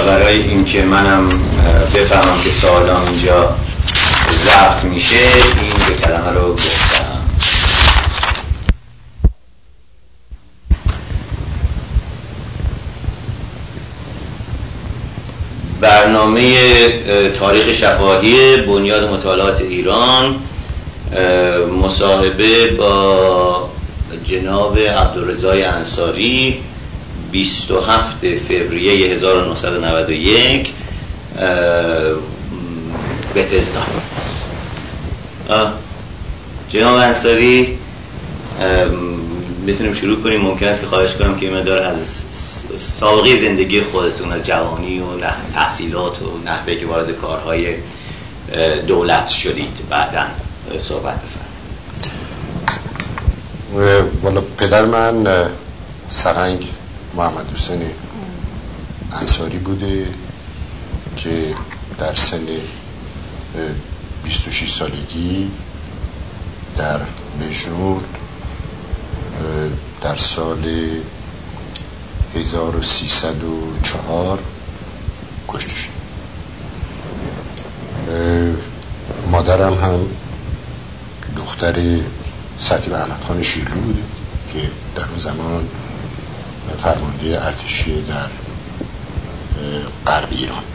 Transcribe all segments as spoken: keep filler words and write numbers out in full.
برای اینکه منم بفهمم که سوالام اینجا ضبط میشه این دو کلمه رو گفتم. برنامه تاریخ شفاهی بنیاد مطالعات ایران، مصاحبه با جناب عبدالرضای انصاری، بیست و هفتم فوریه هزار و نهصد و نود و یک، بتزدا. جناب انصاری، میتونیم شروع کنیم؟ ممکن است که خواهش کنم که مقدار از سابقه زندگی خودتون، از جوانی و تحصیلات و نحوه که وارد کارهای دولت شدید بعداً صحبت بفرمایید. والا پدر من سرهنگ محمد حسین انصاری بوده که در سن بیست و شش سالگی در بجنور در سال هزار و سیصد و چهار کشته شد. مادرم هم دختر سرتیپ احمدخان شیرلو بوده که در اون زمان فرمانده ارتشی در غرب ایران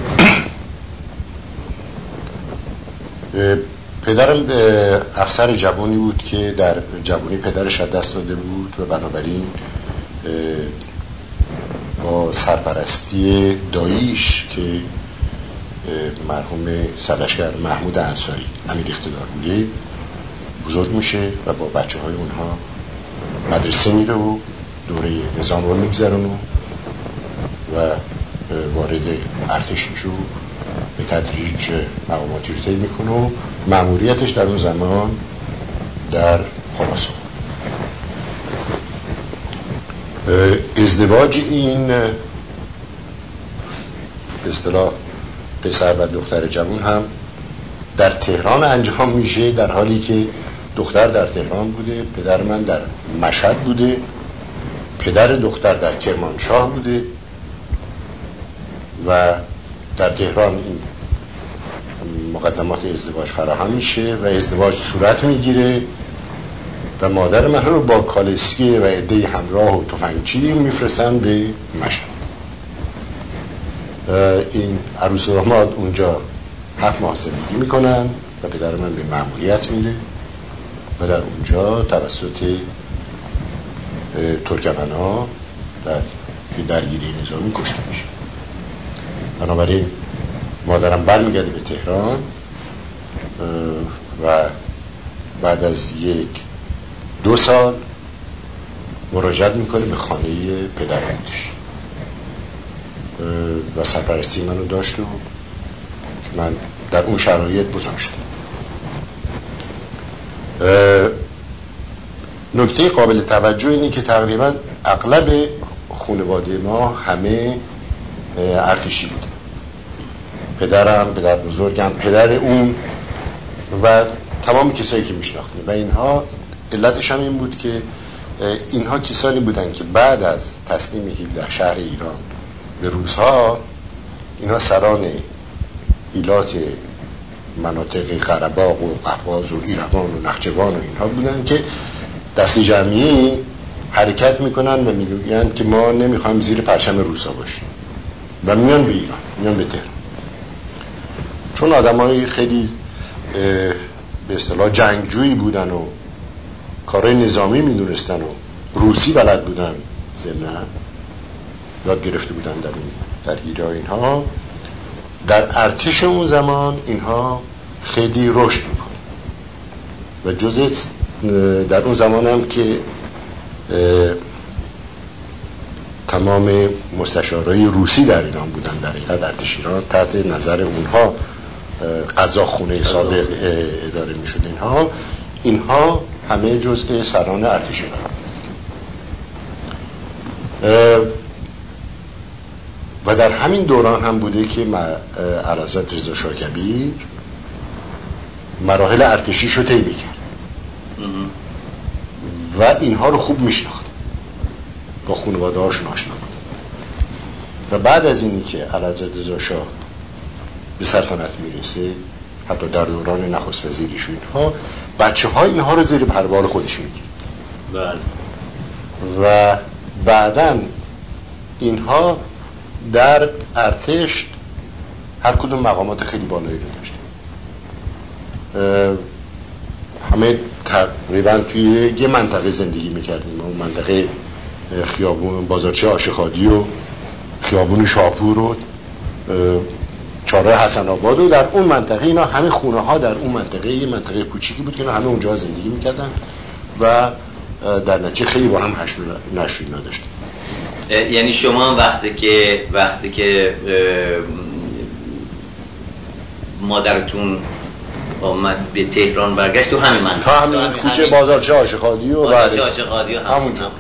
بود. پدرم افسر جوانی بود که در جوانی پدرش از دست داده بود و بنابراین با سرپرستی داییش که مرحوم سرلشکر محمود انصاری امیر اقتدار بوده بزرگ میشه و با بچه های اونها مدرسه میره و دوره نظام رو میگذرونه و وارد ارتش میشه و به تدریج مقاماتی رو طی میکنه و مأموریتش در اون زمان در خراسان. ازدواج این به اصطلاح پسر و دختر جوان هم در تهران انجام میشه، در حالی که دختر در تهران بوده، پدر من در مشهد بوده، پدر دختر در کرمانشاه بوده و در تهران این مقدمات ازدواج فراهم میشه و ازدواج صورت میگیره و مادر من رو با کالسکه و عده همراه و تفنگچی میفرستن به مشهد. این عروس و داماد اونجا هفت ماه زندگی میکنن و پدر من به مأموریت میره و در اونجا توسط ترکمن‌ها در درگیری نظامی کشته میشه. بنابراین مادرم برمیگرده به تهران و بعد از یک دو سال مراجعت میکنه به خانه پدر خودش و سرپرستی منو داشت و من در اون شرایط بزرگ شدم. نکته قابل توجه اینه که تقریبا اغلب خانواده ما همه ارتشی بود. پدرم، پدر بزرگم، پدر اون و تمام کسایی که میشناختیم و اینها علتش هم این بود که اینها کسانی بودن که بعد از تسلیم هفده شهر ایران به روس‌ها اینها سران ایلات مناطق قره‌باغ و قفقاز و ایروان و نخچوان و اینها بودن که دست جمعی حرکت میکنن و میگویند که ما نمیخوایم زیر پرچم روسا باشیم و میان به ایران، میان به تهران. چون آدمای خیلی به اصطلاح جنگجویی بودن و کارهای نظامی میدونستن و روسی بلد بودن، ضمناً یاد گرفته بودن در این درگیری‌ها، اینها در ارتش اون زمان اینها خیلی رشد میکنه و جزء در اون زمان هم که تمام مستشارای روسی در ایران بودن، در حقیقت ارتش ایران تحت نظر اونها قزاقخونه سابق اداره میشد. اینها اینها همه جزء سران ارتشی قرار و در همین دوران هم بوده که اعلیحضرت رضا شاه کبیر مراحل ارتشیش رو طی می‌کرد و اینها رو خوب میشناخت، با خانواده هاشون آشنا بود و بعد از اینی که اعلیحضرت رضا شاه به سلطنت میرسه، حتی در دوران نخست وزیریش و اینها، بچه ها اینها رو زیر پربال خودش میگیره. بله. و بعداً اینها در ارتش هر کدوم مقامات خیلی بالایی رو داشته. همه تقریبا توی یه منطقه زندگی میکردیم، اون منطقه خیابون بازارچه عاشق‌آبادی و خیابون شاپور و چهارراه حسن آباد و در اون منطقه اینا همه خونه ها در اون منطقه یه منطقه کوچیکی بود که اینا همه اونجا زندگی میکردن و در نتیجه خیلی با هم حشر نشر نداشتن. یعنی شما وقتی که وقتی که مادرتون آمد به تهران برگشت تو همین منطقه، تا همین, همین کوچه همین بازارچه عاشق‌آبادی و بازارچه عاشق‌آبادی همونجا.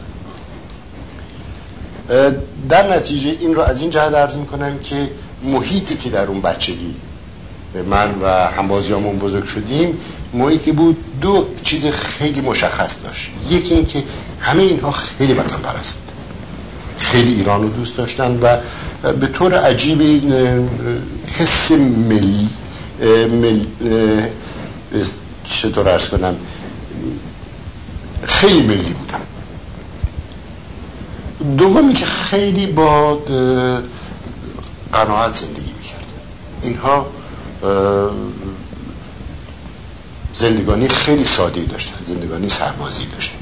در نتیجه این رو از این جهت عرض میکنم که محیطی که در اون بچگی من و همبازیامون بزرگ شدیم محیطی بود دو چیز خیلی مشخص داشت. یکی این که همه اینها خیلی وطن پرست بود، خیلی ایران رو دوست داشتن و به طور عجیبی حس ملی مل... چطور عرض کنم خیلی ملی بودن. دومی که خیلی با قناعت زندگی میکرد. اینها زندگانی خیلی ساده‌ای داشتن، زندگانی سربازی داشتن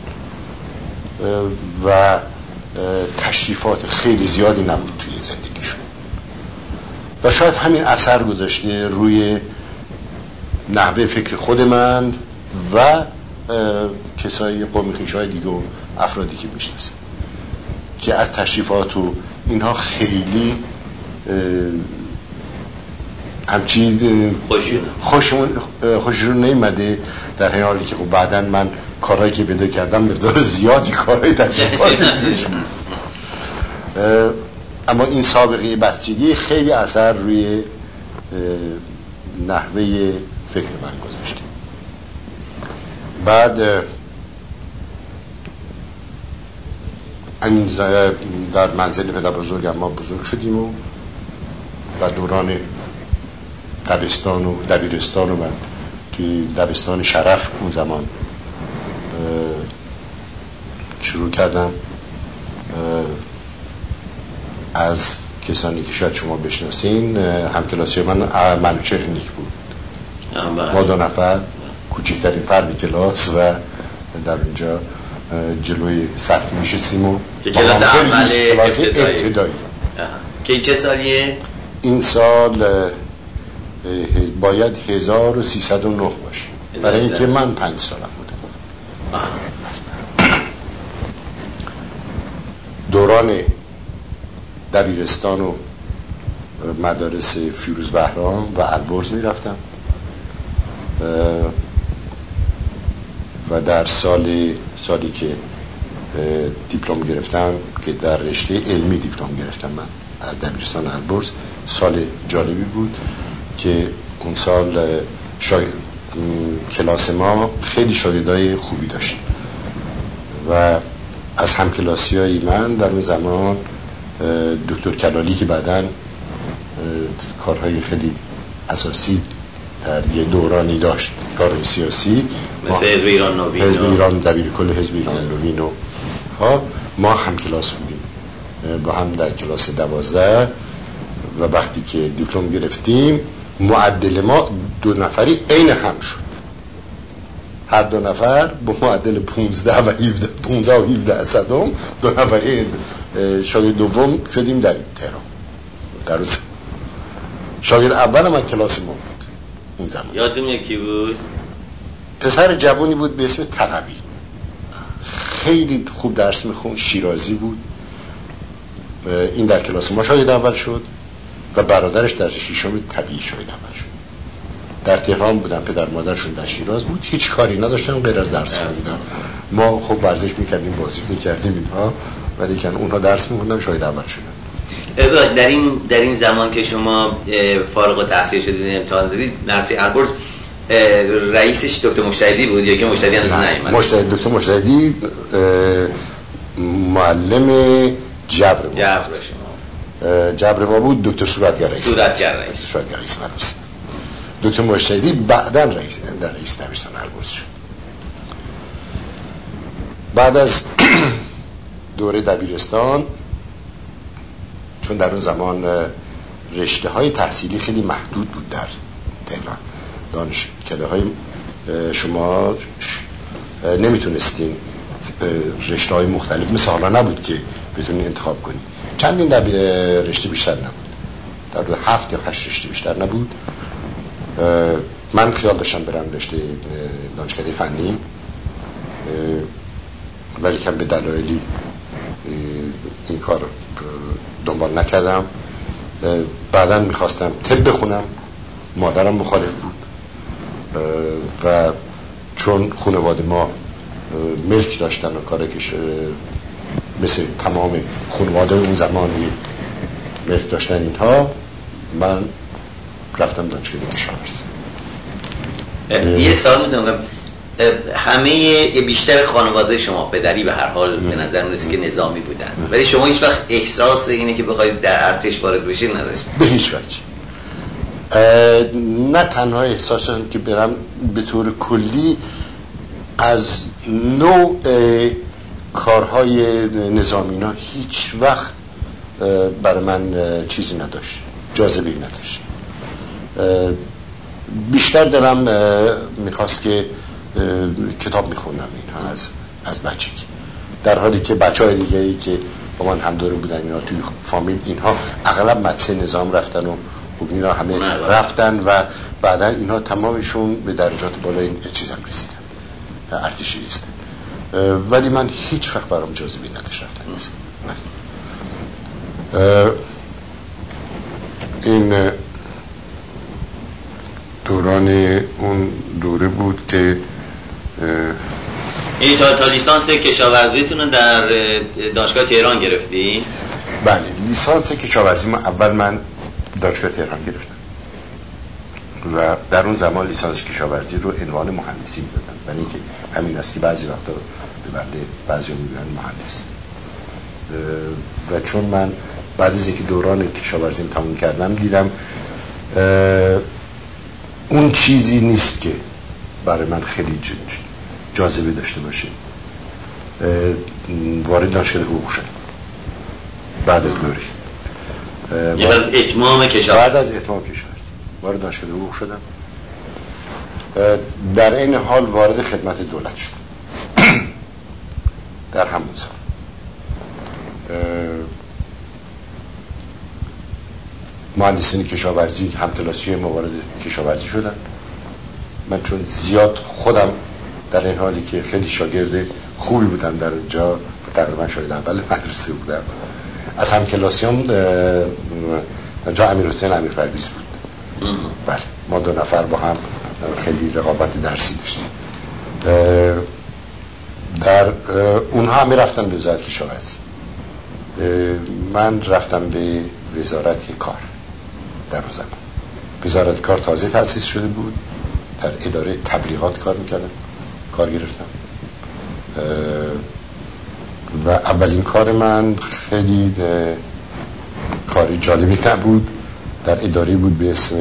و تشریفات خیلی زیادی نبود توی زندگیشون و شاید همین اثر گذاشته روی نحوه فکر خود من و کسای قوم خویش‌های دیگه و افرادی که میشناسم که از تشریفات و اینها خیلی همچین خوشمون خوششون نیمده، در این حالی که خب بعدن من کارهایی که پیدا کردم مقدار زیادی کارهای تشریفاتی توش بود. اما این سابقه بچگی خیلی اثر روی نحوه فکر من گذاشته. بعد در منزل پدر بزرگم ما بزرگ شدیم و در دوران دبستان و دبیرستان و من توی دبستان شرف اون زمان شروع کردم. از کسانی که شاید شما بشناسین همکلاسی من منوچهر نیک بود. ما دو نفر کوچکترین فرد کلاس و در اونجا جلوی صف میشستیم و که کلاس اول کلاس ابتدایی. که چه سالیه؟ این سال باید هزار و سیصد و نه باشه، برای اینکه من پنج سالم بودم. دوران دبیرستان و مدارس فیروز بهرام و البرز می رفتم و در سال سالی که دیپلم گرفتم که در رشته علمی دیپلم گرفتم من از دبیرستان البرز، سال جالبی بود که اون سال شاگرد کلاس ما خیلی شاگردای خوبی داشت و از همکلاسیای من در اون زمان دکتر کلالی که بعداً کارهای خیلی اساسی در یه دورانی داشت، کارهای سیاسی مثل حزب ایران نوین، حزب ایران دبیرکل حزب ایران نوین و ها، ما هم کلاس بودیم با هم در کلاس دوازده و وقتی که دیپلم گرفتیم معدل ما دو نفری عین هم شد، هر دو نفر با معدل پونزده و هفده پونزده و هفده صدم دو نفری شاگرد دوم شدیم در تهران. در روز شاگرد اول من کلاس ما بود اون زمان. یادتون یکی بود؟ پسر جوانی بود به اسم تقوی، خیلی خوب درس میخوند، شیرازی بود. این در کلاس ما شاگرد اول شد و برادرش در ششم طبیعی شاگرد اول شد. در تهران بودن، پدر مادرشون در شیراز بود، هیچ کاری نداشتن غیر از درس خوندن. ما خب ورزش میکردیم، بازی میکردیم اینها، ولی که اونها درس میخوندن شاید اول شدن. در این در این زمان که شما فارغ التحصیل شدید، امتحان دادید، مدرسه البرز رئیسش دکتر مجتهدی بود یا که مجتهدی هنوز نیومد؟ مجتهد دکتر مجتهدی معلم جبر جبر جبر ما بود دکتر صورتگر رئیس صورتگر رئیس صورتگر رئیس مدرسه، دکتر مجتهدی بعداً رئیس در رئیس دبیرستان البرز شد. بعد از دوره دبیرستان، چون در اون زمان رشته های تحصیلی خیلی محدود بود در تهران، دانشکده های شما نمیتونستین رشته های مختلف مثل حالا نبود که بتونین انتخاب کنین، چندین رشته بیشتر نبود، در حدود هفت یا هشت رشته بیشتر نبود. من خیال داشتم برم رشته دانشکده فنی، ولی کم به دلایلی این کار دنبال نکردم. بعداً میخواستم طب بخونم، مادرم مخالف بود و چون خانواده ما ملک داشتن و کاری که مثل تمام خانواده اون زمان ملک داشتن اینها، من رفتم دانشکده کشاورزی. یه سوال میتونم همه بیشتر خانواده شما پدری به هر حال به نظر میرسه که نظامی بودن، ولی شما هیچ وقت احساس اینه که بخواید در ارتش وارد بشید نداشت؟ به هیچ وجه. نه تنها احساس داشتم که برم، به طور کلی از نوع کارهای نظامینا هیچ وقت برای من چیزی نداشت، جاذبه‌ای نداشت. بیشتر دلم میخواست که کتاب میخوندم اینها از از بچگی، در حالی که بچهای دیگه ای که با من هم دوره بودن اینا توی فامیل اینها اغلب مدرسه نظام رفتن و خب اینا همه رفتن و بعدا اینها تمامشون به درجات بالای این چیزام رسیدن، ارتشی رسیدن، ولی من هیچ وقت برام جاذبه نداشت رفتن. این دوران اون دوره بود که این تا, تا لیسانس کشاورزیتون رو در دانشگاه تهران گرفتی؟ بله، لیسانس کشاورزی ما اول من دانشگاه تهران گرفتم و در اون زمان لیسانس کشاورزی رو عنوان مهندسی میدادن، برای اینکه همین است که بعضی وقتا به بنده بعضی میگن مهندس. و چون من بعد از اینکه دوران کشاورزیم تموم کردم دیدم اون چیزی نیست که برای من خیلی جاذبه داشته باشه، وارد دانشگاه حقوق شدم بعد از دوره بعد از اتمام کشاورزی بعد از اتمام کشاورزی وارد دانشگاه حقوق شدم. در این حال وارد خدمت دولت شدم در همون سال. مهندسین کشاورزی همکلاسی ما وارد کشاورزی شدن. من چون زیاد خودم در این حالی که خیلی شاگرد خوبی بودم در اونجا و تقریبا شاید اول مدرسه بودم، از همکلاسیام اونجا امیر حسین امیر پرویز بود. بله، ما دو نفر با هم خیلی رقابت درسی داشتیم. در اونها می رفتن به وزارت کشاورزی، من رفتم به وزارت کار. در اون زمان وزارت کار تازه تأسیس شده بود، در اداره تبلیغات کار میکردم، کار گرفتم و اولین کار من خیلی کاری جالبی نبود. در اداره بود به اسم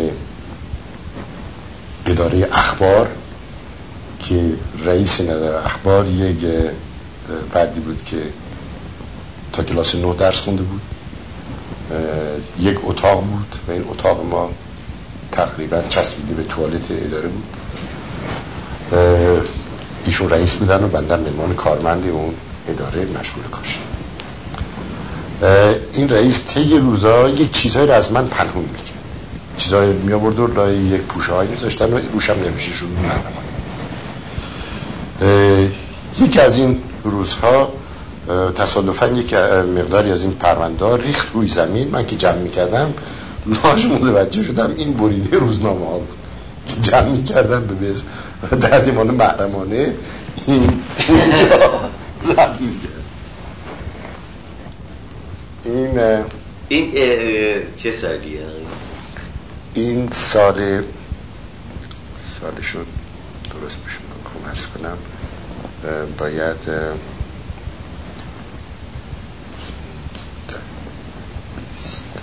اداره اخبار که رئیس اداره اخبار یک فردی بود که تا کلاس نه درس خونده بود. یک اتاق بود و این اتاق ما تقریبا چسبیده به توالت اداره بود. ایشون رئیس بودن و بندم مهمان کارمند اون اداره مشغول کار شدم. این رئیس طی روزا یک چیزایی رو از من پنهون میکرد، چیزایی می آورد و لای یک پوشه هایی میذاشتن و روشم نمیشه شد محرمان. یکی از این روزها تصادفاً یک مقداری از این پرونده ریخت روی زمین. من که جمع میکردم لاش متوجه شدم این بریده روزنامه ها بود که جمع میکردم به بیز در دیوان محرمانه این اینجا زمین میکرد. این این چه سالیه؟ این سال سالشون درست بشم بخوام عرض کنم باید بیست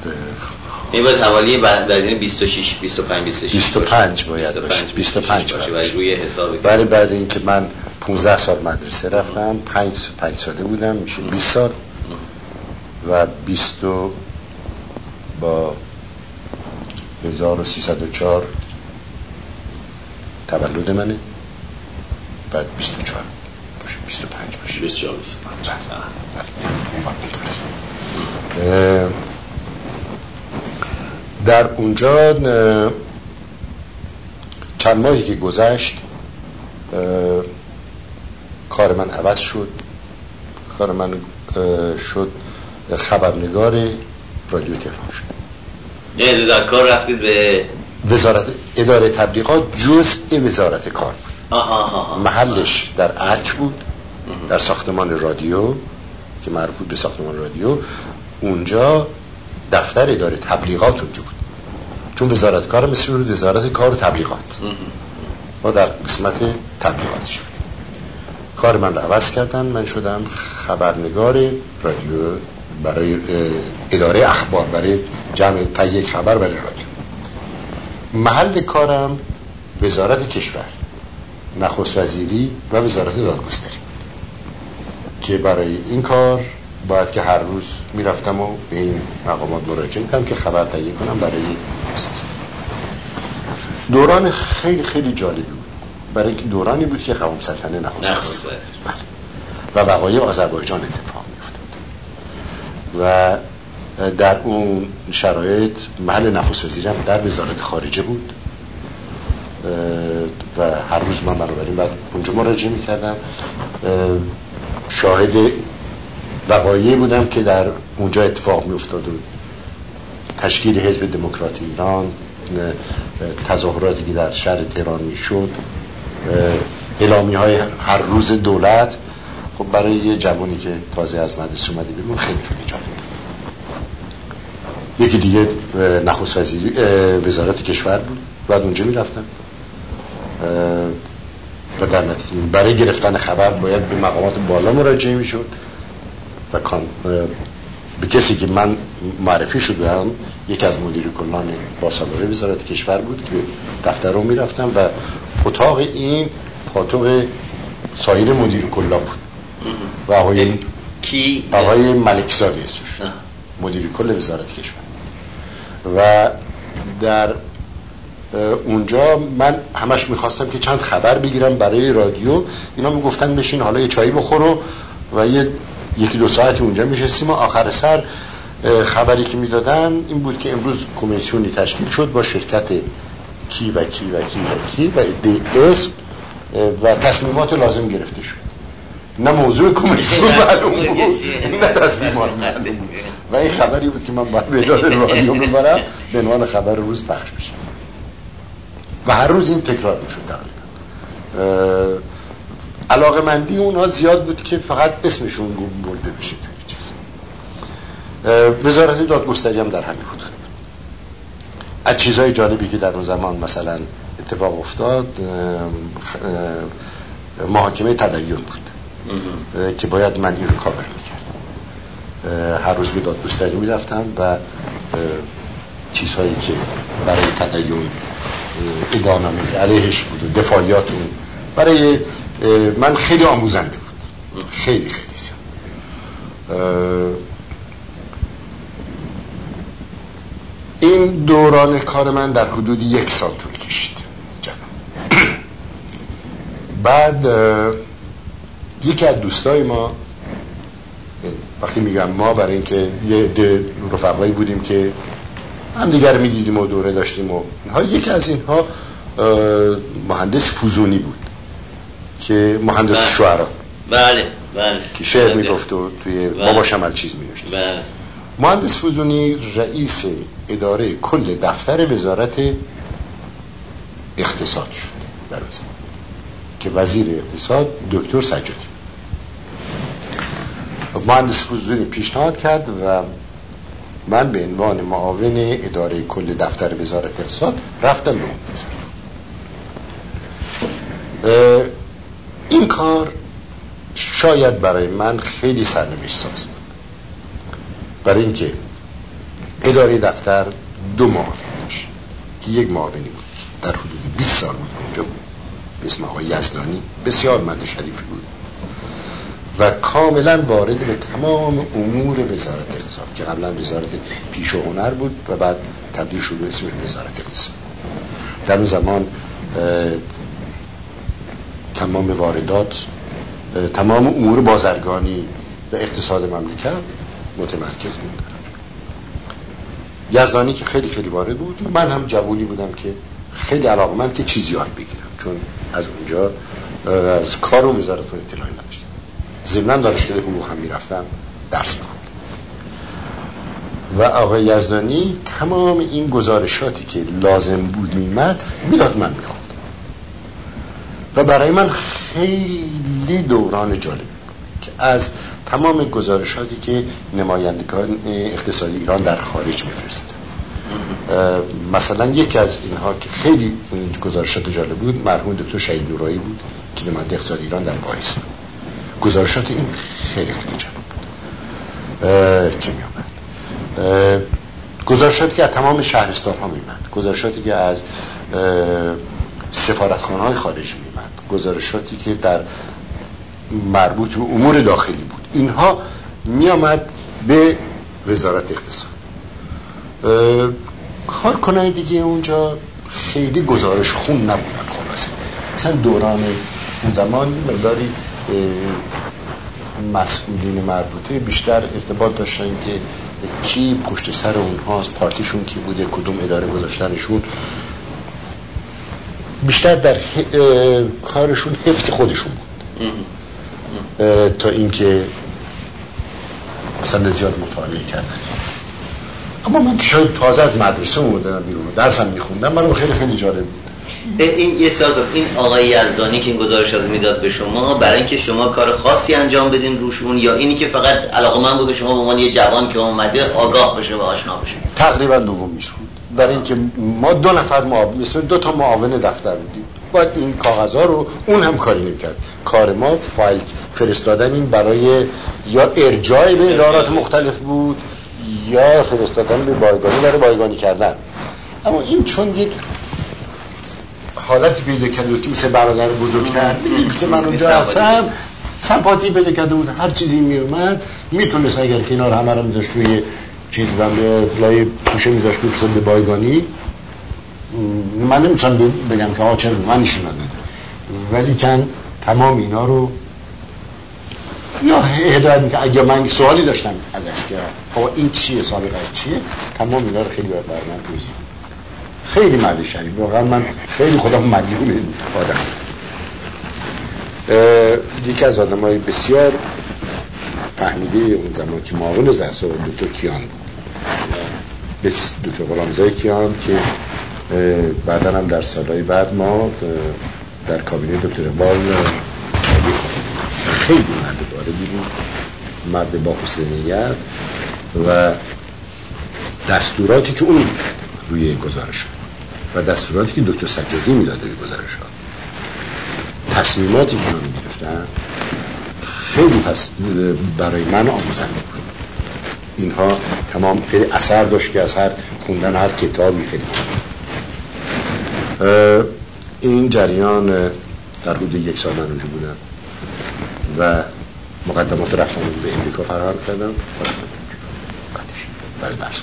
این باید حوالی بعد این بیست و شش بیست و پنج بیست و شش بیست و پنج باید باشه بیست و پنج باشه برای روی حساب. برای بعد اینکه من پانزده سال مدرسه رفتم، پنج پنج ساله بودم، میشه بیست سال و بیست با هزار و سیصد و چهار تولد منه، بعد بیست و چهار باشه بیست و پنج باشه بیست و چهار بیست و پنج. در اونجا چند ماهی که گذشت کار من عوض شد. کار من شد خبرنگار رادیو تهران شد. یعنی در کار رفتید به وزارت اداره تبلیغات، جزء وزارت کار بود. آها آها. محلش در ارک بود، در ساختمان رادیو که مربوط به ساختمان رادیو. اونجا دفتر اداره تبلیغات اونجا بود، چون وزارت کار مثل وزارت کار و تبلیغات ما در قسمت تبلیغاتش بود. کار من رو عوض کردن، من شدم خبرنگار رادیو برای اداره اخبار، برای جمع تهیه خبر برای رادیو. محل کارم وزارت کشور، نخست وزیری و وزارت دادگستری، که برای این کار باید که هر روز میرفتم و به این مقامات مراجعه می‌کردم که خبر تهیه کنم برای اساس. دوران خیلی خیلی جالبی بود، برای اینکه دورانی بود که قوام سلطنه نخست وزیر و وقایع آذربایجان اتفاق می‌افتاد و در اون شرایط محل نخست وزیرم در وزارت خارجه بود و هر روز من بنابراین بعد اونجا مراجعه می‌کردم، شاهد وقایعی بودم که در اونجا اتفاق می‌افتاد و تشکیل حزب دموکرات ایران، تظاهراتی که در شهر تهران میشد، اعلامیه‌های هر روز دولت. خب برای یه جوانی که تازه از مدرسه اومده بیرون خیلی خیلی جالب بود. یکی دیگه نخست وزیری وزارت کشور بود، بعد اونجا میرفتم و در نتیجه برای گرفتن خبر باید به مقامات بالا مراجعه میشد و به کسی که من معرفی شدم، یکی از مدیر کلان با سابقه وزارت کشور بود که دفتر رو میرفتم و اتاق این پاتوق سایر مدیر کلا بود و آقای کی آقای ملکزاده اسمش مدیر کل وزارت کشور. و در اونجا من همش میخواستم که چند خبر بگیرم برای رادیو. اینا میگفتن بشین حالا یه چایی بخور و یه یکی دو ساعتی اونجا میشستیم و آخر سر خبری که میدادن این بود که امروز کمیسیونی تشکیل شد با شرکت کی و کی و کی و کی و عده اسم و تصمیمات لازم گرفته شد. نه موضوع کمیسیون معلوم بود نه تصمیمات معلوم بود و این خبری بود که من باید به اداره رادیو ببرم به عنوان خبر روز پخش بشه و هر روز این تکرار میشد. تقریبا علاقه‌مندی اونها زیاد بود که فقط اسمشون برده بشه. وزارت دادگستری هم در همین حدود. از چیزهای جالبی که در اون زمان مثلا اتفاق افتاد، محاکمه تدین بود که باید من این رو کاور میکردم. هر روز به دادگستری میرفتم و چیزهایی که برای تدین ادانامی که علیهش بود و دفاعیاتون برای من خیلی آموزنده بود، خیلی خیلی زیاد. این دوران کار من در حدود یک سال طول کشید. بعد یکی از دوستای ما، وقتی میگم ما برای اینکه یه رفقایی بودیم که هم دیگر میدیدیم و دوره داشتیم و اینها، یکی از اینها مهندس فوزونی بود که مهندس بله. شعرا بله بله که شعر میگفت و توی بابا شمال چیز مینوشت. بله. مهندس فوزونی رئیس اداره کل دفتر وزارت اقتصاد شد در اون زمان که وزیر اقتصاد دکتر سجادی. مهندس فوزونی پیشنهاد کرد و من به عنوان معاون اداره کل دفتر وزارت اقتصاد رفتم به اون وزارت. این کار شاید برای من خیلی سرنوشت ساز بود، برای اینکه اداره دفتر دو معاون داشت که یک معاونی بود در حدود بیست سال بود اونجا بود به اسم آقای یزدانی، بسیار مرد شریفی بود و کاملا وارد به تمام امور وزارت اقتصاد که قبلا وزارت پیش و هنر بود و بعد تبدیل شد به اسم وزارت اقتصاد. در اون زمان تمام واردات، تمام امور بازرگانی و اقتصاد مملکت متمرکز بود. یزدانی که خیلی خیلی وارد بود، من هم جوونی بودم که خیلی علاقمند که چیزی یاد بگیرم، چون از اونجا از کار و وزارت اطلاعی نداشتم. ضمن دانشگاه حقوق هم میرفتم درس میخوندم و آقای یزدانی تمام این گزارشاتی که لازم بود میمد میداد، من میخوندم و برای من خیلی دوران جالب که از تمام گزارشاتی که نمایندگان اقتصادی ایران در خارج میفرستند. مثلا یکی از اینها که خیلی گزارشات جالب بود مرحوم دکتر شهید نورایی بود که نماینده اقتصادی ایران در پاریس بود. گزارشات این خیلی خیلی جالب بود که میامد، گزارشاتی که از تمام شهرستان ها میمد، گزارشاتی که از سفارتخانه های خارج میمد، گزارشاتی که در مربوط به امور داخلی بود، اینها میامد به وزارت اقتصاد. کارکنای دیگه اونجا خیلی گزارش خون نبودن. خلاصه مثلا دوران اون زمان مقداری مسئولین مربوطه بیشتر ارتباط داشتن که کی پشت سر اونهاست، پارتیشون کی بوده، کدوم اداره گذاشتنشون، بیشتر در کارشون حفظ خودشون بود تا اینکه مثلا زیاد مطالعه کردن. اما من که شاید تازه از مدرسه اومدم بیرون درسم میخوندم، من خیلی خیلی جالب بود. این یه سال این آقای یزدانی که این گزارشات میداد به شما برای اینکه شما کار خاصی انجام بدین روشون، یا اینی که فقط علاقه‌مند بود شما به عنوان یه جوان که اومده آگاه بشه و آشنا بشه؟ تقریبا دومیش بود، برای اینکه ما دو نفر معاون، مثلا دو تا معاون دفتر بودیم، باید این کاغذها رو اون هم کاری نمی‌کرد. کار ما فایل فرستادن این برای یا ارجاع به ادارات مختلف بود یا فرستادن به بایگانی برای بایگانی کردن. اما این چون یک حالتی پیدا کرده بود که مثل برادر بزرگتر می‌دید که من اونجا هستم، سمپاتی پیدا کرده بود، هر چیزی میومد میتونست اگر کنار همه رو میذاشت روی چیز و لای پوشه میذاشت بفرستاد به بایگانی، من نمیتونم بگم که آقا چرا به من نشون نداده، ولی کن تمام اینا رو یا هدایت میکنه. اگه من سوالی داشتم ازش که آقا این چیه، سابقه چیه، تمام اینا رو خیلی بر من توضیح. خیلی مرد شریف، واقعا من خیلی خودم مدیون آدم. یکی از آدمای بسیار فهمیده اون زمان که معاون زرسا دکتر کیان بود، بس دکتر غلامزاده کیان که بعدا هم در سالهای بعد ما در کابینه دکتر اقبال خیلی مرد باردی بود، مرد با حسن نیت و دستوراتی که اون روی گزارش و دستوراتی که دکتر سجادی میداد روی گزارش ها، تصمیماتی که من میگرفتن خیلی برای من آموزنده بود. اینها تمام خیلی اثر داشت که از هر خوندن هر کتابی خیلی این جریان در حدود یک سال من اونجا بودم و مقدمات رفتم به امریکا فراهم کردم و رفتم بعدش برای درس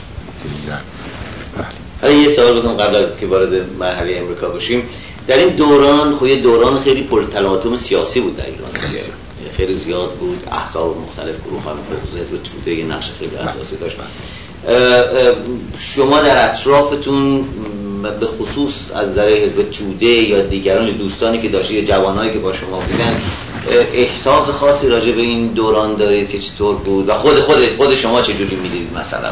حالا یه سوال بکنم قبل از که وارد مرحله امریکا بشیم. در این دوران خود دوران خیلی پرتلاطم سیاسی بود در ایران، خیلی, خیلی زیاد بود، احزاب مختلف، گروه های مختلف، حزب توده یه نقش خیلی اساسی داشت. شما در اطرافتون به خصوص از نظر حزب توده یا دیگران دوستانی که داشتید یا جوانایی که با شما بودن احساس خاصی راجع به این دوران دارید که چطور بود و خود خود خود شما چجوری می‌دیدید؟ مثلا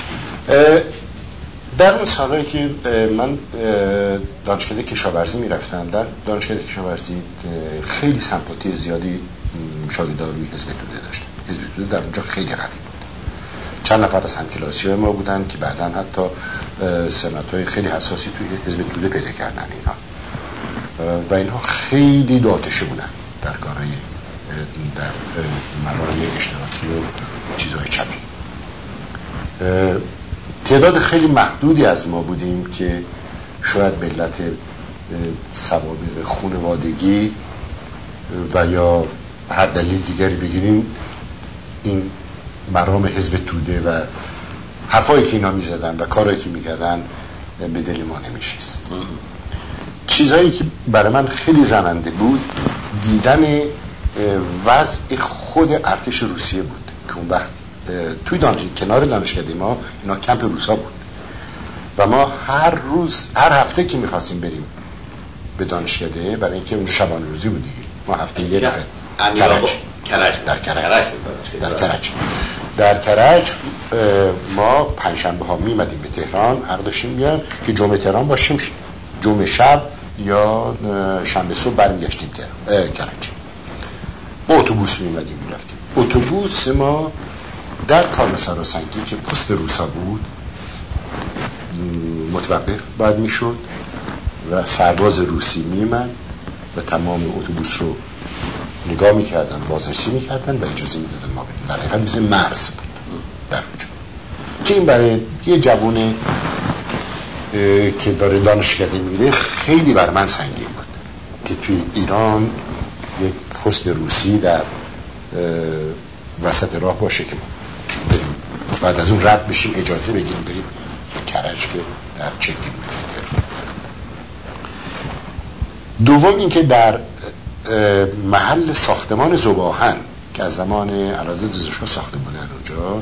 در اون سالایی که من دانشکده کشاورزی میرفتم، در دانشکده کشاورزی خیلی سمپاتی زیادی شاگردان روی حزب توده داشتم. حزب توده در اونجا خیلی قوی بود. چند نفر از همکلاسی‌های ما بودن که بعداً حتی سمت‌های خیلی حساسی توی حزب توده پیدا کردن اینها و اینها خیلی داتشه بودن در کارهای در مراحل اشتراکی و چیزهای چپی. تعداد خیلی محدودی از ما بودیم که شاید به علت سوابق خانوادگی و یا هر دلیل دیگری بگیریم این مرام حزب توده و حرفایی که اینا میزدن و کارهایی که میکردن به دل ما نمیشست. چیزهایی که برای من خیلی زننده بود دیدن وضع خود ارتش روسیه بود که اون وقت توی دانش... کنار دانشکده ما اینا کمپ روسا بود و ما هر روز هر هفته که میخواستیم بریم به دانشکده، برای اینکه اونجا شبانه روزی بود دیگه، ما هفته یه دفعه کرج کرج در کرج در کرج در کرج ما پنجشنبه ها میمدیم به تهران، حق داشتیم بیان که جمعه تهران باشیم، جمعه شب یا شنبه صبح برمیگشتیم تهران کرج. با اتوبوس میمدیم میرفتیم. اتوبوس ما در کارمسرا سنگی که پست روسا بود متوقف باید میشد و سرباز روسی میمد و تمام اتوبوس رو نگاه میکردن، بازرسی میکردن و اجازه میدادن ما بریم. در حقیقت مثل مرز بود در اونجا که این برای یه جوونه که داره دانشکده میره خیلی بر من سنگین بود که توی ایران یک پست روسی در وسط راه باشه که بریم بعد از اون رد بشیم اجازه بگیریم بریم کرج که در چه کیلومتری. دوم این که در محل ساختمان ذوب‌آهن که از زمان اعلیحضرت رضا شاه ساخته بودن اونجا،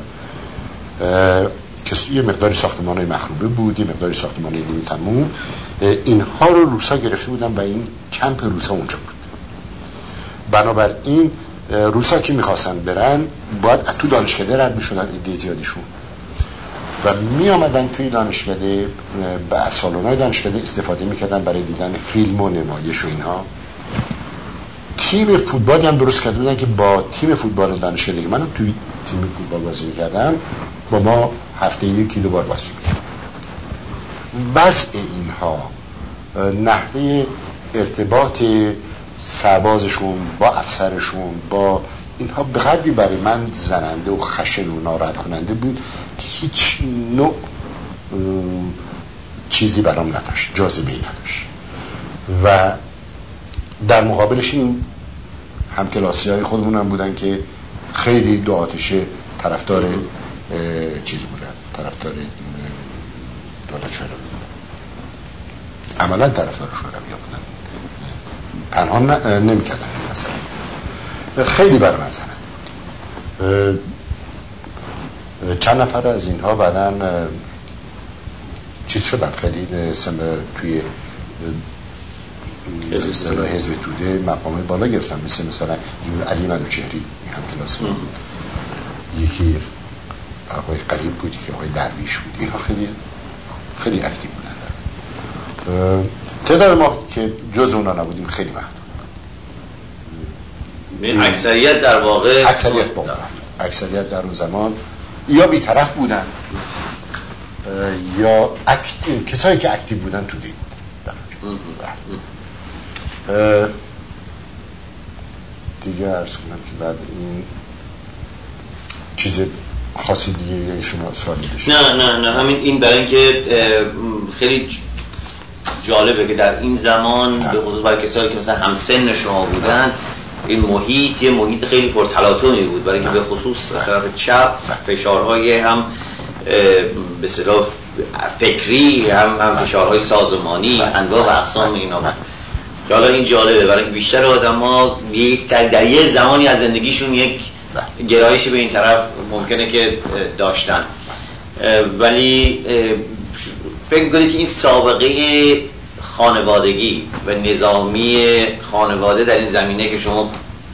که یه مقداری ساختمان‌های مخروبه بود، یه مقداری ساختمان‌های نیمه تموم، اینها رو روسا گرفته بودن و این کمپ روسا اونجا بود. بنابراین روسا که میخواستن برن باید تو دانشکده رد میشدن ایده زیادیشون و می آمدن توی دانشکده به سالن‌های دانشکده استفاده میکردن برای دیدن فیلم و نمایش و اینها. تیم فوتبالی هم درست کرده بودن که با تیم فوتبال دانشکده که من توی تیم فوتبال بازی میکردم با ما هفته یکی دو بار بازی میکردم. وضع اینها، نحوه ارتباط سربازشون با افسرشون با اینها به قدری برای من زننده و خشن و ناراحت کننده بود که هیچ نوع چیزی برام نداشت، جاذبه‌ای نداشت. و در مقابلش این همکلاسی‌های خودمون هم بودن که خیلی دو آتشه طرفدار چیز بودن، طرفدار دولت شوروی بودن، عملا طرفدار شوروی بودن، پنهان نمی‌کردن مثلا. خیلی بر من زننده بود. چند نفر از اینها بعدن چیز شدن، خیلی توی اصطلاح حزب توده مقام بالا گرفتن، مثل مثلا علی منوچهری هم کلاس بود، یکی آقای قریب بودی که آقای درویش بود، اینها خیلی خیلی اکتیو بودن. تعداد ما که جز اونا نبودیم خیلی محدود. اکثریت در واقع اکثریت با اکثریت در اون زمان یا بی‌طرف بودن یا اکتیو، کسایی که اکتیو بودن تو دید در دیگه عرض کنم که بعد این چیز خاصی دیگه شما سوالی داشت؟ نه نه نه همین این برای اینکه خیلی جالبه که در این زمان به خصوص برای کسایی که مثلا همسن شما بودن این محیط یه محیط خیلی پرتلاطمی بود، برای اینکه به خصوص از طرف چپ فشارهای هم به اصطلاح فکری هم, هم فشارهای سازمانی انواع و اقسام اینا بود که حالا این جالبه برای اینکه بیشتر آدم‌ها در یه زمانی از زندگیشون یک گرایشی به این طرف ممکنه که داشتن، ولی فکر می‌کنید که این سابقه خانوادگی و نظامی خانواده در این زمینه که شما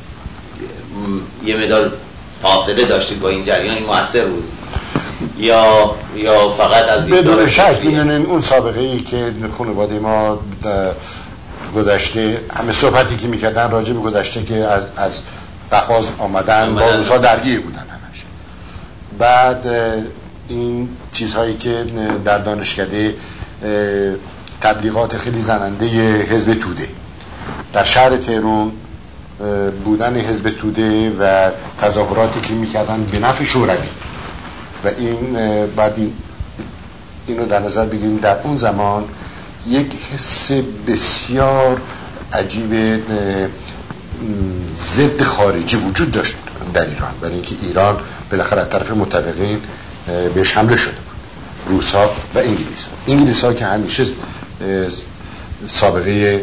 یه مقدار فاصله داشتید با این جریان، این مؤثر بود یا یا فقط از بدون شک میدونین اون سابقه ای که خانواده ما گذشته، همه صحبتی که میکردن راجع به گذشته که از از قفقاز آمدن با روسا درگیر بودن همش. بعد این چیزهایی که در دانشکده تبلیغات خیلی زننده حزب توده در شهر تهران بودن حزب توده و تظاهراتی که میکردن به نفع شوروی و این بعد این اینو در نظر بگیریم در اون زمان یک حس بسیار عجیب ضد خارجی وجود داشت در ایران، برای اینکه ایران بالاخره از طرف متفقین بهش حمله شده بود، روس‌ها و انگلیس. انگلیس‌ها که همیشه سابقه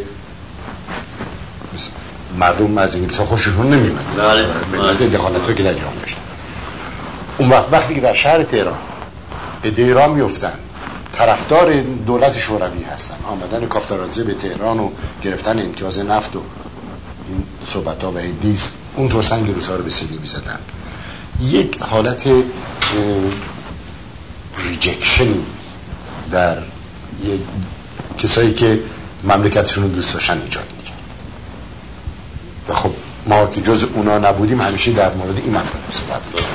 مردم از انگلیس‌ها خوششون نمی‌آمد، به علت دخالتی که در ایران داشتن. اون وقت وقتی که در شهر تهران عده ایران میافتن طرفدار دولت شوروی هستن، آمدن کافتارادزه به تهران و گرفتن امتیاز نفت و این صحبت‌ها و ایدیس اونطور سنگ روس‌ها رو به سیلی می‌زدن، یک حالت ریجکشنی در یک کسایی که مملکتشون رو دوست داشتن ایجاد می‌کرد و خب ما که جز اونا نبودیم همیشه در مورد این مطلب صحبت می‌کردیم.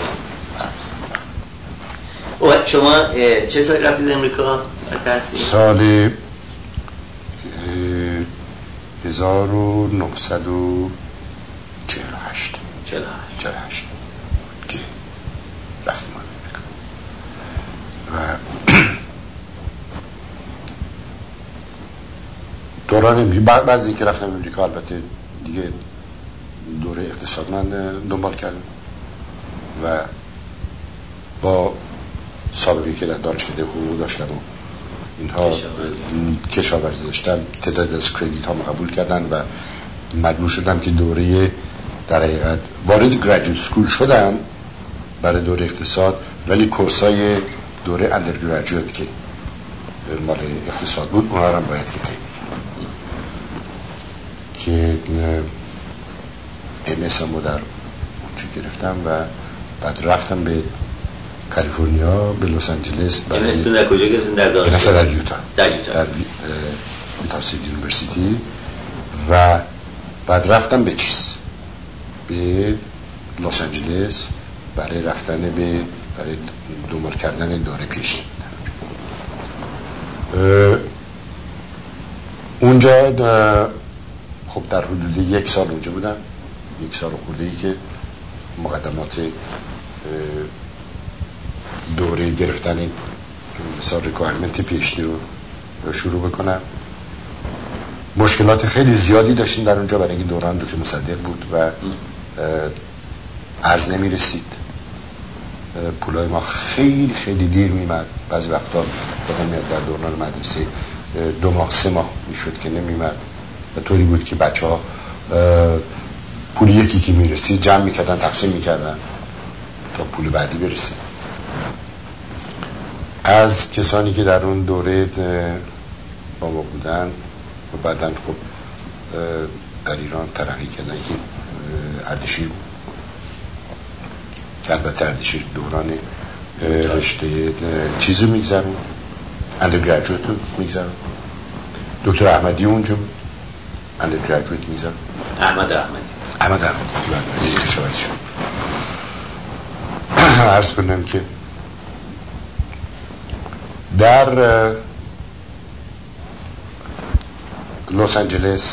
شما چه سالی رفتید امریکا تحصیل؟ سال هزار و نهصد و چهل و هشت چهل و هشت که رفتیم امریکا و دوران بعد از اینکه رفتم امریکا البته دیگه دوره اقتصاد من دنبال کردم و با سابقی که در دانشکده حقوق داشتم و اینها کشاورزی داشتم، تعداد از کردیت ها قبول کردن و مجبور شدم که دوره در حقیقت وارد گریجویت سکول شدم برای دوره اقتصاد، ولی کورسای دوره اندرگریجویت که مال اقتصاد بود اونها رو باید که طی می‌کردم که ام اس رو در اونجا گرفتم و بعد رفتم به کالیفرنیا، به لس آنجلس. ام اس در کجا گرفتین؟ در دانشگاه در یوتا در یوتا در یوتا استیت یونیورسیتی و بعد رفتم به چیز به لس آنجلس برای رفتن به برای دنبال کردن دوره پیشتی. اونجا خب در حدود یک سال اونجا بودم، یک سال خورده‌ای که مقدمات دوره گرفتن مثلا ریکوایرمنت پیشتی رو شروع بکنم. مشکلات خیلی زیادی داشتیم در اونجا برای اینکه دوران دکتر مصدق بود و ارز نمی رسید، پولای ما خیلی خیلی دیر میمد، بعضی وقتا بدم میاد در دوران مدرسه دو ماه سه ماه میشد که نمیمد و طوری بود که بچه ها پول یکی که میرسید جمع میکردن تقسیم میکردن تا پول بعدی برسه. از کسانی که در اون دوره با ما بودن و بعداً خب در ایران ترقی کردن که اردشیر بود که البته اردشیر دوران رشته چیزو میگذرون، اندرگریجویت رو میگذرون. دکتر احمدی اونجا بود، اندرگریجویت میگذرون. احمد احمدی احمد احمدی که بعد وزیر کشاورزی شد. عرض کنم که در لس آنجلس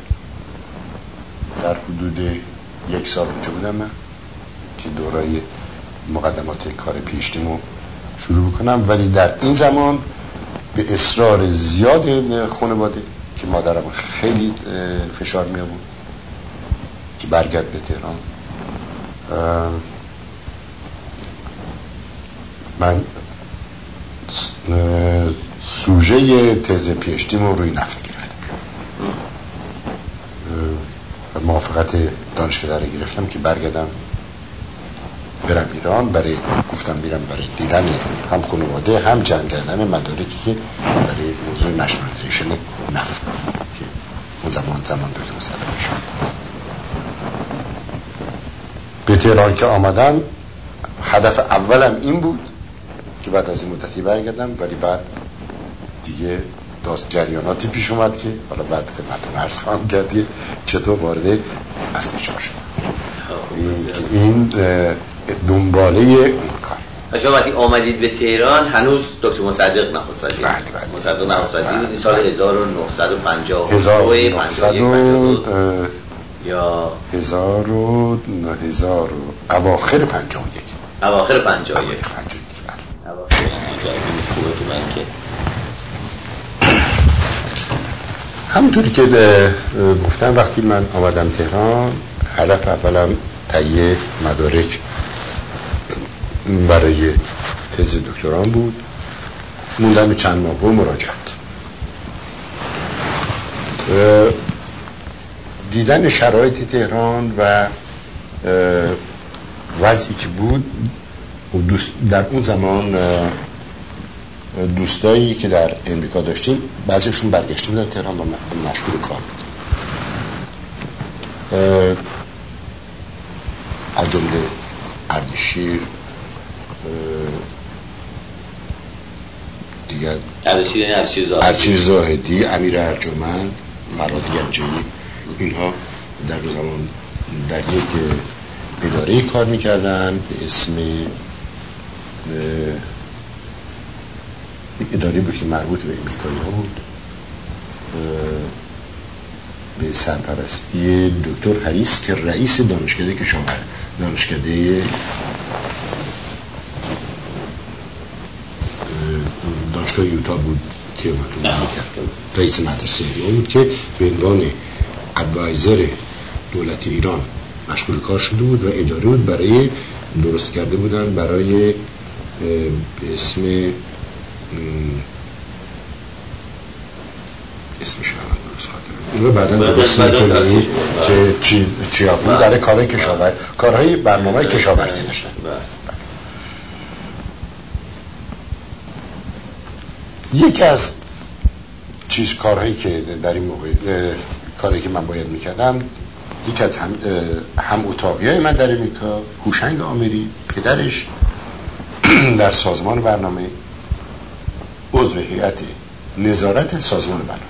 در حدود یک سال اونجا بودم من که دورای مقدمات کار پیشتیمو شروع بکنم، ولی در این زمان به اصرار زیاد خانواده که مادرم خیلی فشار می آورد که برگرد به تهران، من سوژه تز پیشتیمو روی نفت گرفتم و موافقت دانشکده رو گرفتم که برگردم برم ایران. برای گفتم میرم برای دیدن هم خانواده هم جمع کردن مدارکی که برای موضوع نشنالیزیشن نفت که اون زمان زمان دکتر مصدق شد. به تهران که آمدم هدف اولم این بود که بعد از این مدتی برگردم، ولی بعد دیگه داست جریاناتی پیش اومد که حالا بعد خدمتتون عرض خواهم کرد چطور وارد اصل چهار شد. این دنباله اون کار. شما وقتی آمدید به تهران هنوز دکتر مصدق نخست وزیر؟ بله بله. مصدق نخست وزیر بود. سال هزار و نهصد و پنجاه و هزار و نهصد یا هزار و هزار اواخر پنجاه و یک اواخر پنجاه و یک اواخر این خوبه که من که همونطوری که گفتم وقتی من آمدم تهران هدف اولم تهیه مدارک برای تز دکتران بود، موندن چند ماه و مراجعت. دیدن شرایط تهران و وضعی که بود دوست در اون زمان دوستایی که در امریکا داشتیم بعضیشون برگشته بودن تهران و مشغول کار بود، از جمله اردشیر، دیگر اردشیر زاهدی، امیر ارجمند، مراد گنجی، اینها در زمان در یک اداره کار میکردن به اسم یک اداره بود که مربوط به امریکایی ها بود به سرپرستی دکتر هریس که رئیس دانشکده کشاورزی دانشکده دانشگاه یوتا بود که مطلوب میکرد، رئیس مدرسه بود که به عنوان ادوایزر دولت ایران مشغول کار شده بود و اداره بود برای درست کرده بودن برای به اسم اسمش الان درست خاطرم اینو بعداً درست میکنیم که چی چی بود در کارهای کشاورزی، کارهای برنامه کشاورزی داشتن. یکی از چیز کارهایی که در این موقع کاری که من باید میکردم، یکی از هم, هم اتاقیای من در امریکا هوشنگ آمری، پدرش در سازمان برنامه عضو هیئت نظارت سازمان برنامه،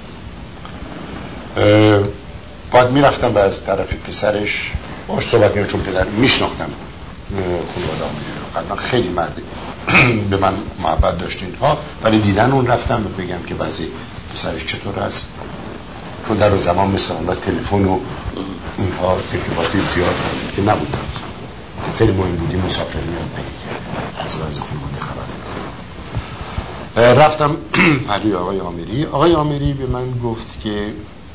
باید میرفتم و از طرف پسرش باش صحبت میکنم چون پدر میشناختم خانواده آمری رو، قبلا خیلی مرد به من محبت داشتین ها، ولی دیدن اون رفتم و بگم که بعضی پسرش چطور است، چون در اون زمان مثل حالا تلفن و اینها ارتباطی زیاد که نبود، در خیلی مهم بودی مسافر میاد بگی که از وضع خانواده خبر میکنه. رفتم پهلوی آقای آمری. آقای آمری به من گفت که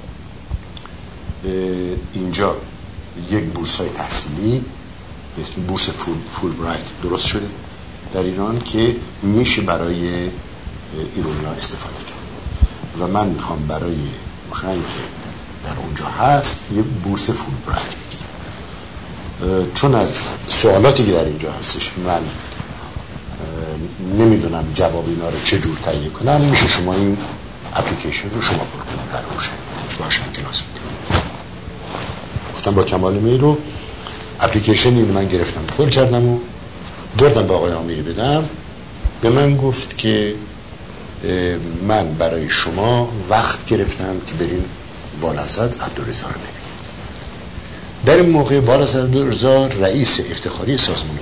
اینجا یک بورس های تحصیلی به اسم بورس فول, فول برایت درست شده در ایران که میشه برای ایرانی‌ها استفاده کرد و من میخوام برای هوشنگ که در اونجا هست یه بورس فول برایت بگیرم، چون از سوالاتی که در اینجا هستش من نمیدونم جواب اینا رو چجور تهیه کنم، میشه شما این اپلیکیشن رو شما پر کنید برای هوشنگ باشن کلاس میدیم. گفتم با کمال میل رو اپلیکیشن اینو من گرفتم پر کردم و بردم به آقای آمری بدم. به من گفت که من برای شما وقت گرفتم که برین والعزد عبدالرضا رو ببینید. در این موقع والعزد عبدالرضا رئیس افتخاری سازمان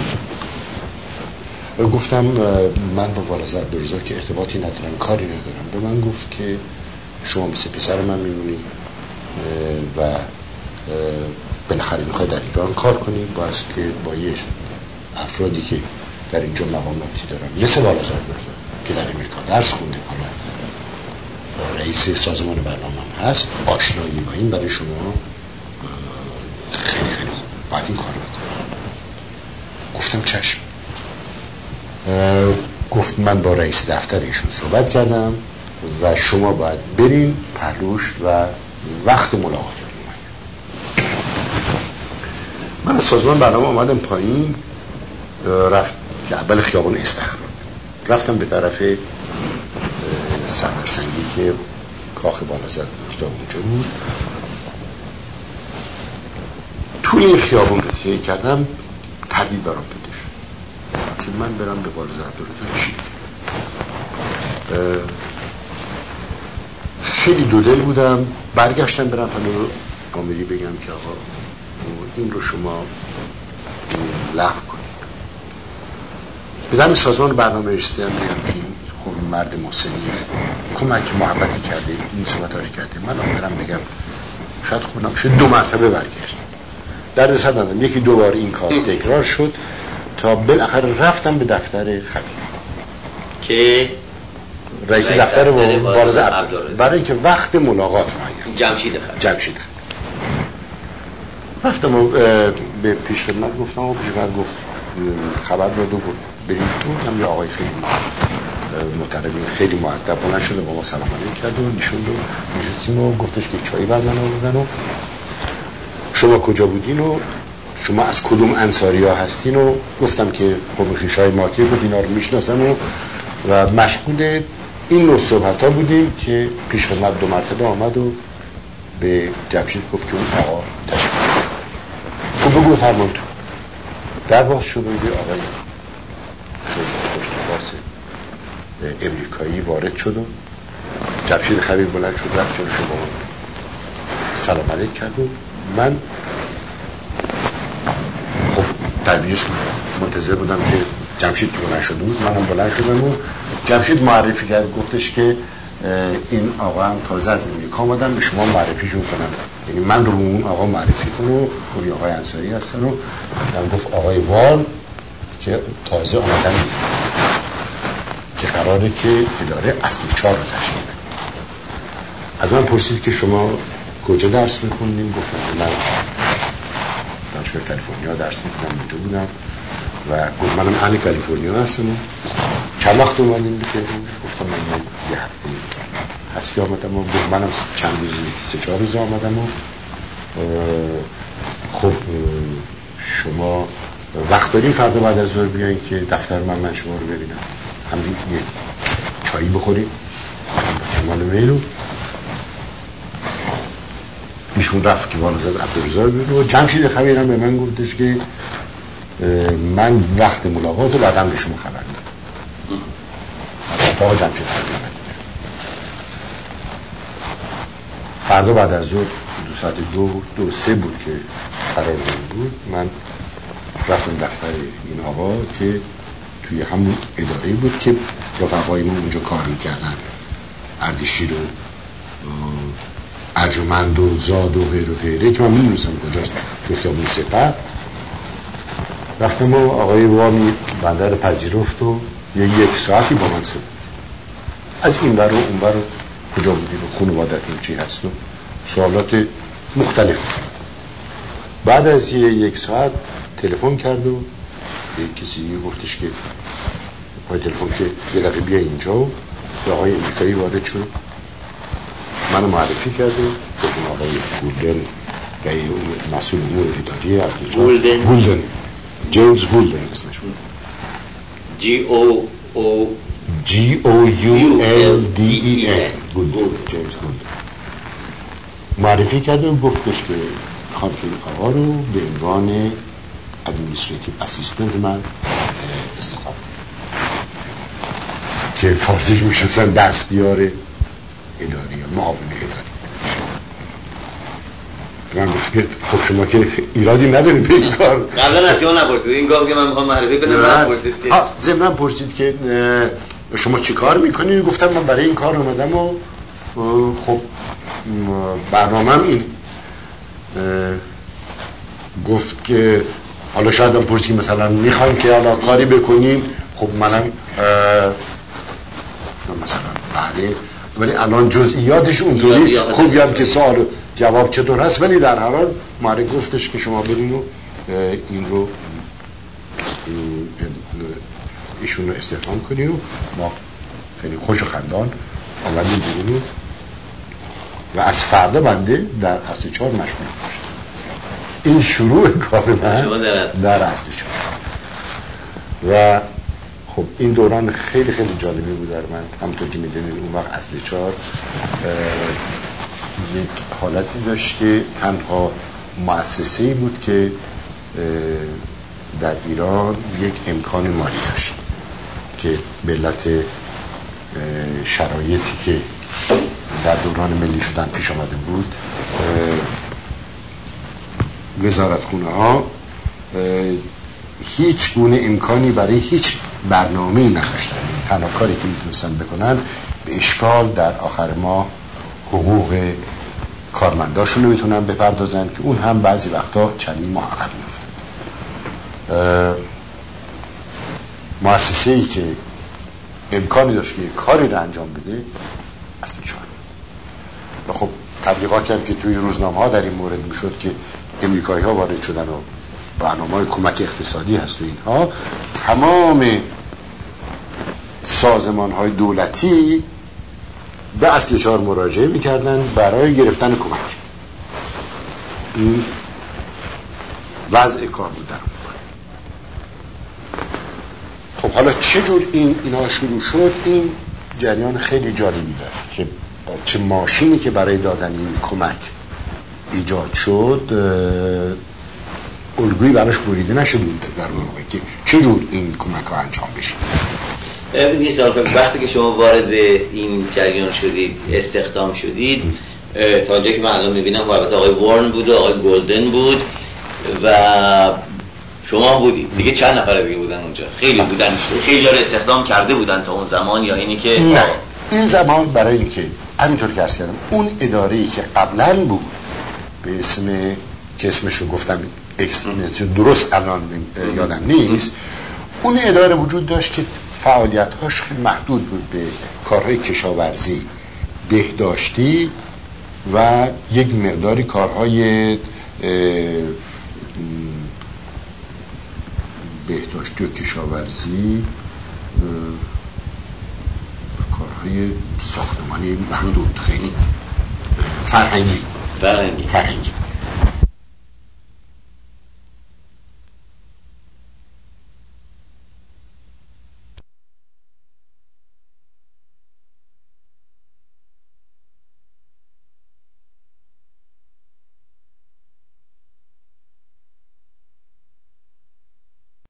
برنامه. گفتم من با والعزد عبدالرضا که ارتباطی ندارم، کاری ندارم. به من گفت که شما مثل پسر من میمونی و بالاخره میخوای در ایران کار کنی، باید که با یه افرادی که در اینجا مقاماتی دارن مثل والعزد عبدالرضا که در امریکا درس خونده، حالا رئیس سازمان برنامه هم هست، آشنایی با این برای شما خیلی خیلی خوب، باید این کار بکنم. گفتم چشم. گفت من با رئیس دفتر ایشون صحبت کردم و شما باید برین پهلوش و وقت ملاقات رو. من از سازمان برنامه آمدم پایین، رفت که اول خیابان استخراج رفتم به طرف سردرسنگی که کاخ بالازد کتاب اونجا بود. طول این خیابان رو طی کردم، تردید برام پیدا شد که من برم به والعزد عبدالرضا چی بگم. خیلی دودل بودم. برگشتم برم پلو آمری بگم که آقا این رو شما لغو کنید. به دم سازمان برنامه رسیدم بگم که خب مرد محسنی کمک محبتی کرده، این صحبت ها رو کرده، من برم بگم شاید خوب نباشه. دو مرتبه برگشتم، درد سر ندارم، یکی دو بار این کار تکرار شد تا بالاخره رفتم به دفتر خبیر. که رئیس دفتر مبارز عبدالرزاق، برای اینکه وقت ملاقات معین جمشید خلیل جمشید خلیل رفتم و به پیش خدمت گفتم و پیش خدمت گفت خبر داد و گفت بریم تو. هم یه آقای خیلی محترمی خیلی مؤدب بلند شده با ما سلام علیک کرد و نشوند و نشستیم و گفتش که چایی بر من آوردن و شما کجا بودین و شما از کدوم انصاری ها هستین و گفتم که قوم خویشای ما که گفت اینا رو میشناسم و و مشغول این نوع صحبت ها بودیم که پیش خدمت دو مرتبه آمد و به جمشید گفت که اون آقا تشریف خب بگو فرمان تو. در واقع شد و یه آقای خیلی خوشنواس امریکایی وارد شد و جمشید خلیل بلند شد رفت جلوش با سلام علیک کرد و من خب طبیعیش منتظر بودم که جمشید که بلند شده بود منم بلند شدم و جمشید معرفی کرد، گفتش که این آقا هم تازه از امریکا آمدن به شما معرفیشون کنم، یعنی من رو اون آقا معرفی کنم و گفت آقای انصاری هستن و من گفت آقای وال که تازه آمدن که قراره که اداره اصلی چهار رو تشکیل بده. از من پرسید که شما کجا درس میخوندین؟ گفتم من دانشگاه کالیفرنیا درس میخوندم، اونجا بودم و گفت منم اهل کالیفرنیا هستم و چند وقت اومدین بکنیم؟ گفتم من یه هفته هست که آمدم و گفت منم چند روز سه چهار روز آمدم و خب شما وقت داریم فردا بعد از ظهر بیاین که دفتر من من شما رو ببینم همین یه چایی بخوریم؟ گفتم با کمال میل. ایشون رفت که بالا زد عبدالرزاق بود و جمشید خلیل هم به من گفتش که من وقت ملاقات رو بعداً به شما خبر میدم. آقا جمشید خلیل فردا بعد از ظهر دو ساعت دو دو سه بود که قرار بود. من رفتم دفتر این آقا که توی همون اداره بود که رفقای ما اونجا کار میکردن، اردشیر و ارجمند و زاد و غیر و غیره که من میدونستم کجاست، تو خیابون سپه. رفتم و آقای وامی بنده رو پذیرفت و یه یک ساعتی با من صحبت از این ور و اون ور و کجا بودید و خانوادتون چی هست و سوالات مختلف. بعد از یه یک ساعت تلفن کرد و به کسی گفتش که پای تلفن که یه دقیقه بیا اینجا و به آقای امریکایی وارد شد، منو معرفی کرد و گفت اون آقای گولدن رئیس مسئول امور اداری از گولدن گولدن جیمز گولدن اسمش بود، جی او او جی او یو ال دی ای ان گولدن، جیمز گولدن معرفی کرد و گفتش که خواهم که این آقا رو به عنوان ادمنستریتیو اسیستنت من استخدام که فارسیش میشن دستیار اداری یا معاون اداری. من گفت که خب شما که ایرادی نداریم به این کار. قبلا از شما نپرسید این کار که من میخوام معرفی کنم من پرسید که ضمن پرسید که شما چی کار میکنید؟ گفتم من برای این کار اومدم و خب برنامه‌ام این. گفت که حالا شاید هم پرسید مثلا میخوایم که حالا کاری بکنیم. خب منم گفتم مثلا بله، ولی الان جزئیاتش اونطوری خوب هم که سوال جواب چطور هست، ولی در هر حال ماره گفتش که شما برین و این رو ایشون رو استخدام کنین و ما خیلی خوش و خندان آمدیم بیرون و از فردا بنده در اصل چهار مشغول باشم. این شروع کار من در اصل چهار و خب این دوران خیلی خیلی جالبی بود در من. همونطور که میدونید اون وقت اصل چهار یک حالتی داشت که تنها مؤسسه‌ای بود که در ایران یک امکان مالی داشت که به علت شرایطی که در دوران ملی شدن پیش آمده بود وزارتخونه ها هیچ گونه امکانی برای هیچ برنامه‌ای نداشتن. تنها کاری که میتونستن بکنن به اشکال در آخر ماه حقوق کارمنداشون رو میتونن بپردازن که اون هم بعضی وقتا چندین ماه عقب میافتاد. مؤسسه‌ای که امکانی داشت که کاری رو انجام بده اصل چهار. و خب تبلیغاتی هم که توی روزنامه ها در این مورد میشد که امریکایی ها وارد شدن و برنامه‌های کمک اقتصادی هست و اینها، تمام سازمان های دولتی به اصل چهار مراجعه میکردن برای گرفتن کمک. این وضع کار بود در اون. خب حالا چجور این اینا شروع شد؟ این جریان خیلی جالبی داره که چه ماشینی که برای دادن این کمک ایجاد شد الگویی براش بریده نشده بود در اون موقع که چجور این کمک ها انجام بشه. یه سوال کنم، وقتی که شما وارد این جریان شدید، استخدام شدید، تا جایی که من الان میبینم وارد آقای وارن بود و آقای گلدن بود و شما بودید دیگه، چند نفر دیگه بودن اونجا؟ خیلی بودن، خیلی ها رو استخدام کرده بودن تا اون زمان، یا اینی که نه این زمان برای اینکه همینطور که عرض کردم اون اداره‌ای که قبلا بود به اسم که اسمشو گفتم درست الان یادم نیست، اون اداره وجود داشت که فعالیت‌هاش خیلی محدود بود به کارهای کشاورزی، بهداشتی و یک مقداری کارهای بهداشتی و کشاورزی، کارهای ساختمانی محدود، خیلی فرهنگی فرهنگی فرهنگی